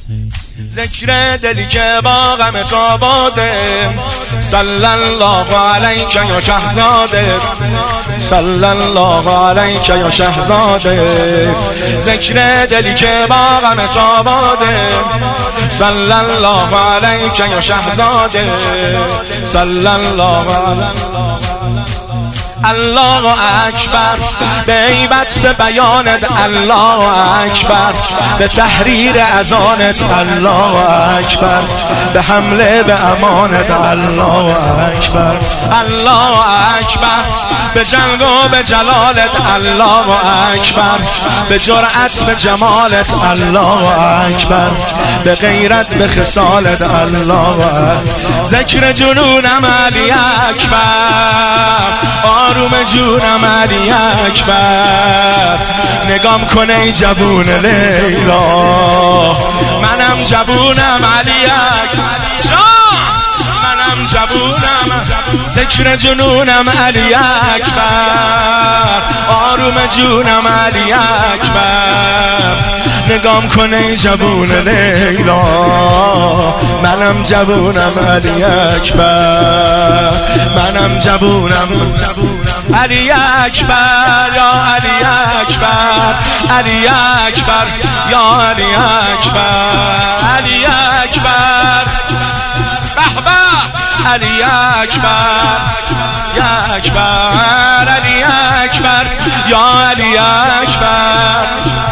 ذکر دلی که با غم تو باده، صلی الله علیک یا شهزاده، صلی الله علیک یا شهزاده. ذکر دلی که با غم تو باده، صلی الله علیک یا شهزاده، صلی الله علیک. الله اکبر به هیبت به بیانت، الله اکبر به تحریر اذانت، الله اکبر به حمله به امانت، الله اکبر، الله اکبر به جنگ و به جلالت، الله اکبر به جرأت به جمالت، الله اکبر به غیرت به خصالت، الله اکبر. ذکر جنونم علی اکبر، آروم جونم علی اکبر، نگام کنه ای جوون لیلا، منم جوونم علی اکبر، منم جوونم. ذکر جنونم علی اکبر، آروم جونم علی اکبر، نگام کنه ای جوون لیلا، منم جوونم علی اکبر، منم جوونم علی اکبر، یا علی اکبر، علی اکبر، یا علی اکبر، علی اکبر، به به علی اکبر، یا اکبر، علی اکبر، یا علی اکبر.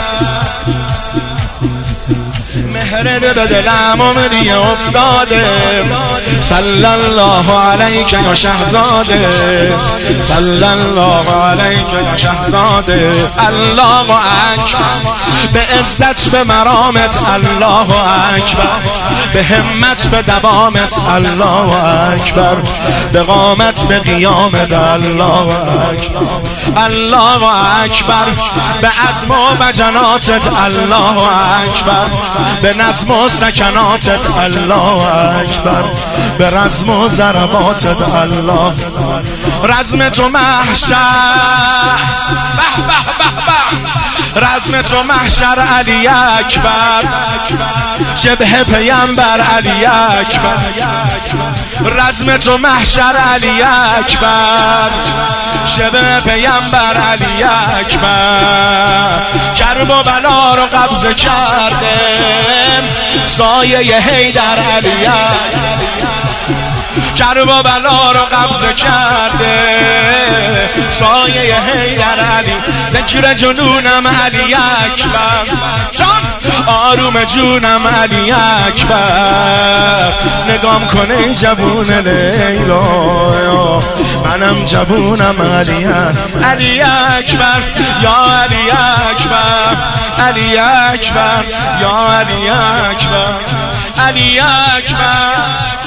مهر به دلم عمری افتاده، صلی الله علیک یا شهزاده، صلی الله علیک یا شهزاده. الله اکبر به عزت به مرامت، الله اکبر به همت به دوامت، الله اکبر به قامت به قیامت، الله اکبر، الله اکبر به عزم و بجناتت، الله اکبر به نظم و سکناتت، الله اکبر به رزم و ضرباتت، الله. رزم تو محشر، به به به به، رزم تو محشر علی اکبر، شبه پیامبر علی اکبر، رزم تو محشر علی اکبر، شبه پیامبر علی اکبر. کرب و بلا رو قبضه کردم، سایه حیدر علی اکبر، کرب و بلا رو قبضه کرده، سایه حیدر علی. ذکر جنونم علی اکبر، جان آروم جونم علی اکبر، نگام کنه جوون لیلا، منم جوونم علی اکبر، علی اکبر، یا علی اکبر، علی اکبر، یا علی اکبر، علی اکبر.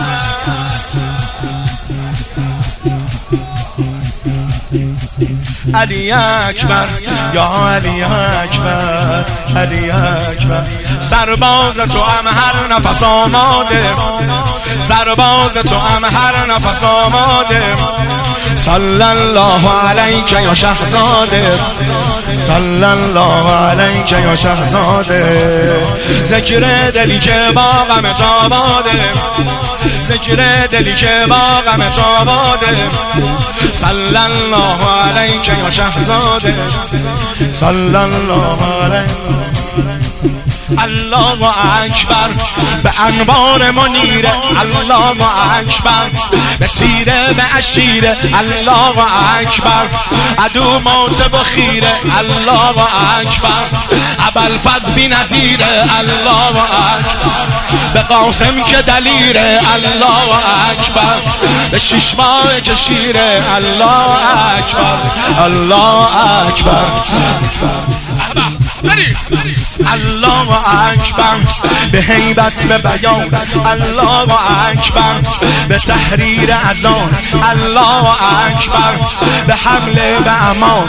علی اکبر، یا علی اکبر، علی اکبر. سرباز تو هم هر نفس آماده، سرباز تو هم هر نفس آماده، صلی الله علیک یا شهزاده، صلی الله علیک یا شهزاده. ذکر دلی که با غم تو باده، ذکر دلی که با غم تو باده، صلی الله علیک یا شهزاده، صلی الله علیک. الله اکبر به انوار منیره، الله اکبر به تیره به اشیره، الله اکبر عدو موت بخیره، الله اکبر ابوالفضل بی نظیره، الله اکبر به قاسم که دلیره، الله اکبر به شش ماه که شیره، الله اکبر، الله اکبر. الله اکبر به هیبت به بیان، الله اکبر به تحریر اذان، الله اکبر به حمله به امان،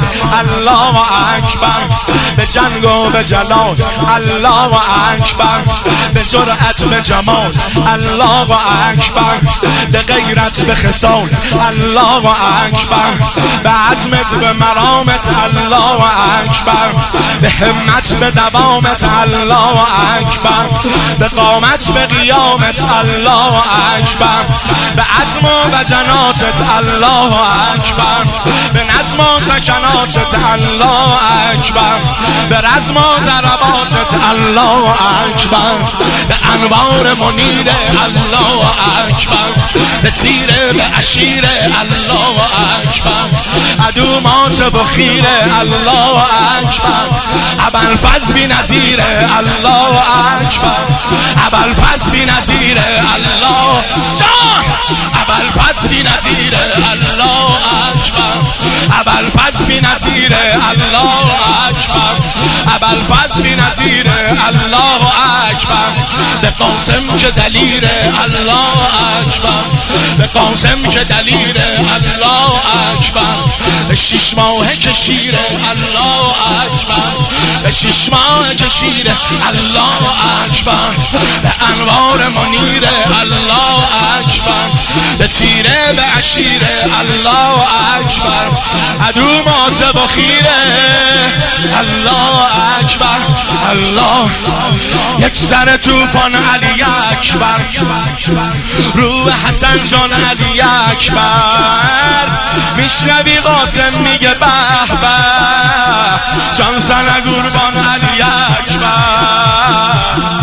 الله اکبر به جنگ و به جلال، الله اکبر به جرأت به جمال الله اکبر، به غیرت به خصال الله اکبر، به عزمت به مرامت الله اکبر، به همت به دوامت الله اکبر، به قامت به قیامت الله اکبر، به عزم و جناتت الله اکبر، به نظم و سکناتت الله اکبر، به رزم و ضرباتت الله اکبر، به انوار منیر الله اکبر، به تیره به اشیره الله اکبر، عدو مات بخیره الله اکبر، ابوالفضل بی نظیره الله اکبر، ابوالفضل بی نظیره الله جان، ابوالفضل بی نظیره الله اکبر، ابوالفضل بی نظیره الله اکبر، ابوالفضل بی نظیره الله اکبر، به قاسم که دلیره الله اکبر، به قاسم که دلیره الله اکبر، به 6 ماهه که شیره الله اکبر، به 6 ماهه که شیره الله اکبر، به انوار منیره الله اکبر، به تیره به اشیره الله اکبر، عدو مات بخیره الله اکبر الله. یک سر توفان علی اکبر، روح حسن جان علی اکبر، میشنوی قاسم میگه به به، جان سن قربان علی اکبر،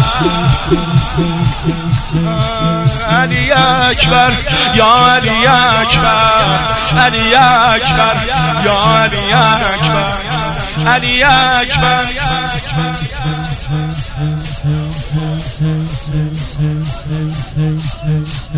علی اکبر یا علی اکبر، علی اکبر یا علی اکبر، علی اکبر.